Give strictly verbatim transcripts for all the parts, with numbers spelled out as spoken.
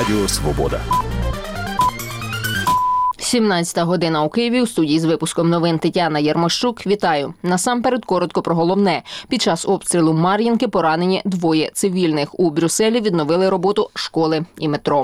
Радіо Свобода. сімнадцята година у Києві. У студії з випуском новин Тетяна Єрмощук. Вітаю. Насамперед коротко про головне. Під час обстрілу Мар'їнки поранені двоє цивільних. У Брюсселі відновили роботу школи і метро.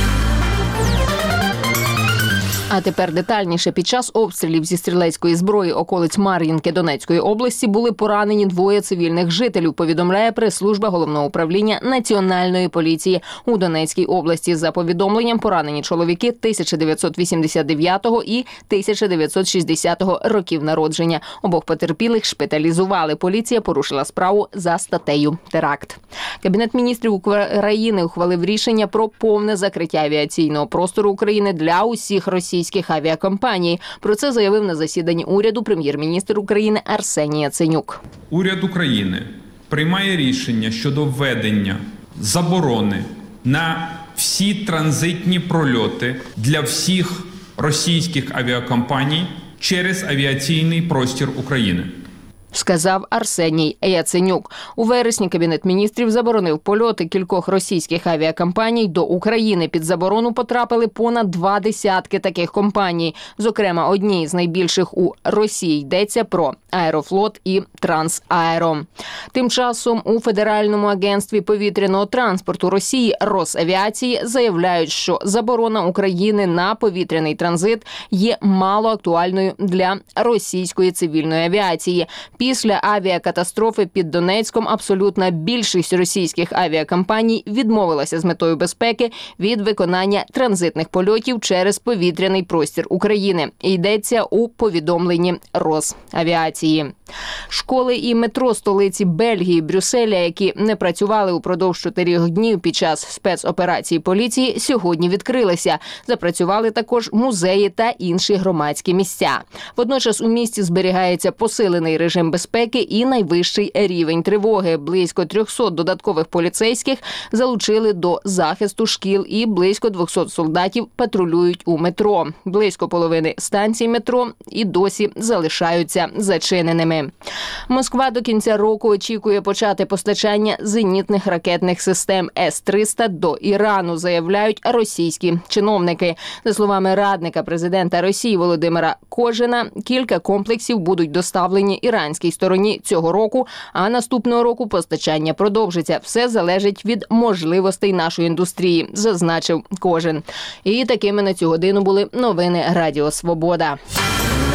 А тепер детальніше. Під час обстрілів зі стрілецької зброї околиць Мар'їнки Донецької області були поранені двоє цивільних жителів, повідомляє прес-служба Головного управління Національної поліції у Донецькій області. За повідомленням, поранені чоловіки тисяча дев'ятсот вісімдесят дев'ятого і тисяча дев'ятсот шістдесятого років народження. Обох потерпілих шпиталізували. Поліція порушила справу за статтею «Теракт». Кабінет міністрів України ухвалив рішення про повне закриття авіаційного простору України для усіх російських авіакомпаній. Про це заявив на засіданні уряду прем'єр-міністр України Арсеній Яценюк. Уряд України приймає рішення щодо введення заборони на всі транзитні прольоти для всіх російських авіакомпаній через авіаційний простір України. Сказав Арсеній Яценюк. У вересні Кабінет міністрів заборонив польоти кількох російських авіакомпаній до України. Під заборону потрапили понад два десятки таких компаній. Зокрема, одні з найбільших у Росії йдеться про Аерофлот і Трансаеро. Тим часом у Федеральному агентстві повітряного транспорту Росії Росавіації заявляють, що заборона України на повітряний транзит є мало актуальною для російської цивільної авіації. Після авіакатастрофи під Донецьком абсолютна більшість російських авіакомпаній відмовилася з метою безпеки від виконання транзитних польотів через повітряний простір України. Йдеться у повідомленні Росавіації. Школи і метро столиці Бельгії, Брюсселя, які не працювали упродовж чотирьох днів під час спецоперації поліції, сьогодні відкрилися. Запрацювали також музеї та інші громадські місця. Водночас у місті зберігається посилений режим безпеки і найвищий рівень тривоги. Близько трьохсот додаткових поліцейських залучили до захисту шкіл і близько двохсот солдатів патрулюють у метро. Близько половини станцій метро і досі залишаються зачиненими. Москва до кінця року очікує почати постачання зенітних ракетних систем С триста до Ірану, заявляють російські чиновники. За словами радника президента Росії Володимира Кожина, кілька комплексів будуть доставлені іранській стороні цього року, а наступного року постачання продовжиться. Все залежить від можливостей нашої індустрії, зазначив Кожин. І такими на цю годину були новини Радіо Свобода.